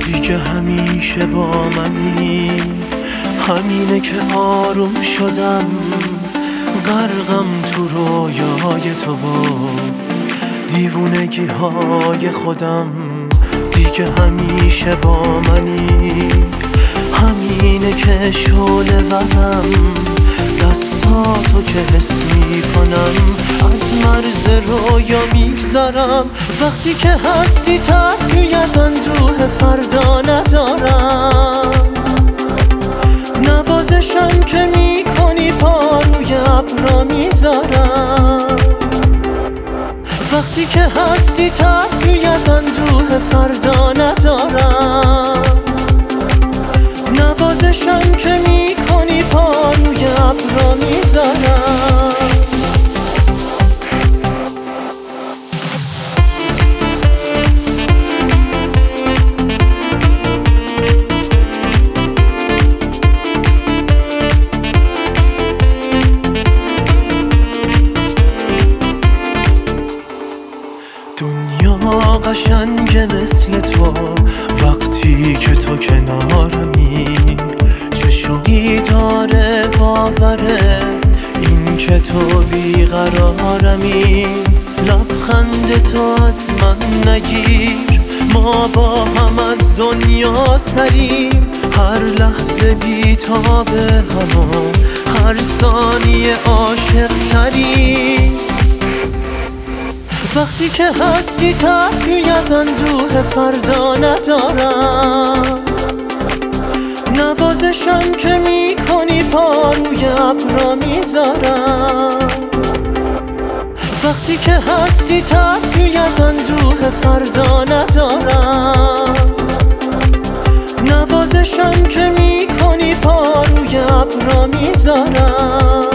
دیگه همیشه با منی، همینه که آروم شدم، غرقم تو رویای تو و دیوونگی های خودم. دیگه همیشه با منی، همینه که شعله ورم، دستاتو که حس میکنم، از مرز رویا میگذرم. وقتی که هستی ترسی از اندوه فردا ندارم، نوازشم که میکنی پا روی ابرا میذارم. وقتی که هستی ترسی از اندوه فردا ندارم، نوازشم که میکنی پا روی ابرا میذارم. دنیا قشنگه مثل تو، وقتی که تو کنارمی. چشمی داره باوره این که تو بیقرارمی. لبخند تو از من نگیر، ما با هم از دنیا سریم. هر لحظه بی‌تابه همون، هر ثانیه عاشق تریم. وقتی که هستی ترسی از اندوه فردا ندارم، نوازشم که میکنی پا روی ابرا میذارم. وقتی که هستی ترسی از اندوه فردا ندارم، نوازشم که میکنی پا روی ابرا میذارم.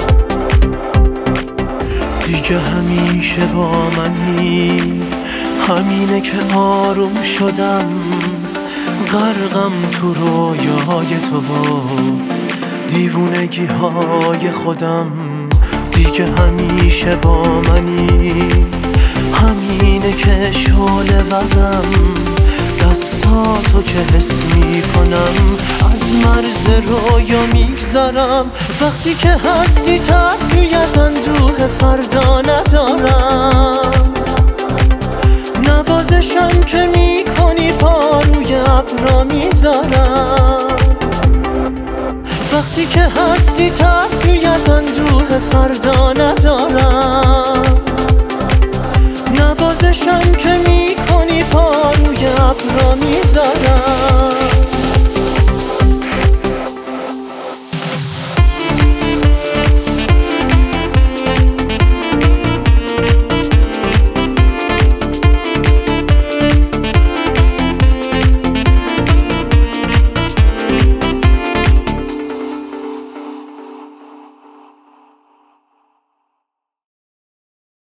دیگه همیشه با منی، همینه که آروم شدم، غرقم تو رویای تو و دیوونگی های خودم. دیگه همیشه با منی، همینه که شعله ورم، دستاتو که حس میکنم، از مرز رویا میگذرم. وقتی که هستی ترسی از اندوه فردا ندارم، نوازشم که میکنی پا روی ابرا میذارم. وقتی که هستی ترسی از اندوه فردا ندارم، نوازشم که میکنی پا روی ابرا میذارم.